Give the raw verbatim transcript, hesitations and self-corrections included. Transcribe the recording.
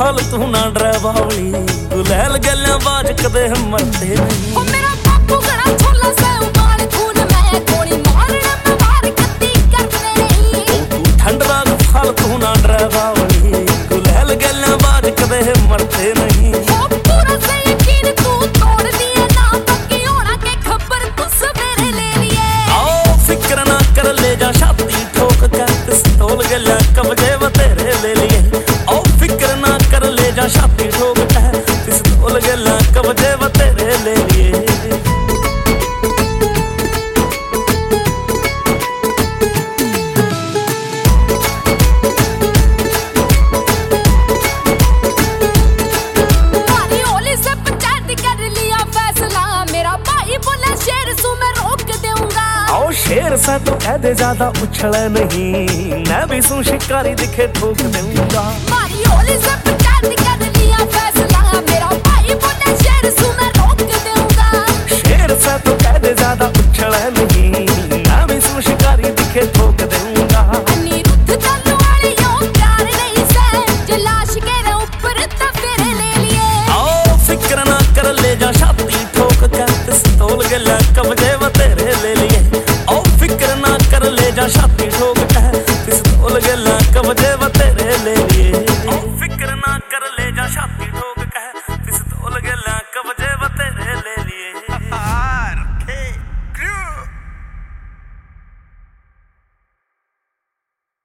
फालतू ना डरावाली गुलैल गल्ला बाज कदे मरते नहीं। ओ मेरा बापू गड़ा छोला से उबाल खून मैं गोली मारने में वार कत्ती करते नहीं। तू ठंड राग फालतू ना डरावाली गुलैल गल्ला बाज कदे मरते नहीं। ओ पूरा से यकीन तू तोड़ दिए ना बाकी होना के खबर तू सवेरे ले लिए। आओ फिक्र ना कर ले जा छाती ठोक कर पिस्तौल गल्ला कब्जे व तेरे ले लिए। आओ फिक्र ना कर ले जा छाती ठोक कर पिस्तौल गल्ला कब्जे व तेरे ले लिए। शेर सा तो कह दे ज्यादा उछले नहीं मैं भी सू शिकारी दिखे ठोक दूंगा। मारी होली से पंचायत कर लिया फैसला मेरा भाई बोले शेर सू मैं रोक दूंगा। शेर सा तो कह दे ज्यादा उछले नहीं मैं भी सू शिकारी दिखे ठोक दूंगा। अनिरुद्ध चालू वाली यो प्यार नहीं से जो लाश के ऊपर तफेरे ले लिए। आओ फिक्र ना कर ले जा छाती ठोक कर पिस्तौल गला कब्जे